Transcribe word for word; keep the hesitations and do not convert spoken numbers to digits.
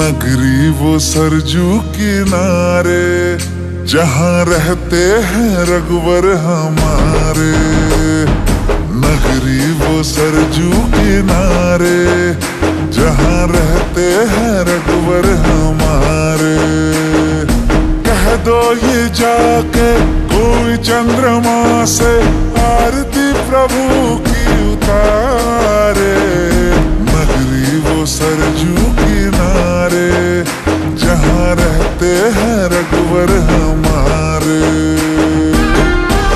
नगरी वो सरजू किनारे, जहाँ रहते हैं रघुवर हमारे। नगरी वो सरजू किनारे, जहाँ रहते हैं रघुवर हमारे। कह दो ये जाके कोई चंद्रमा से, आरती प्रभु की उतारे। नगरी वो सरजू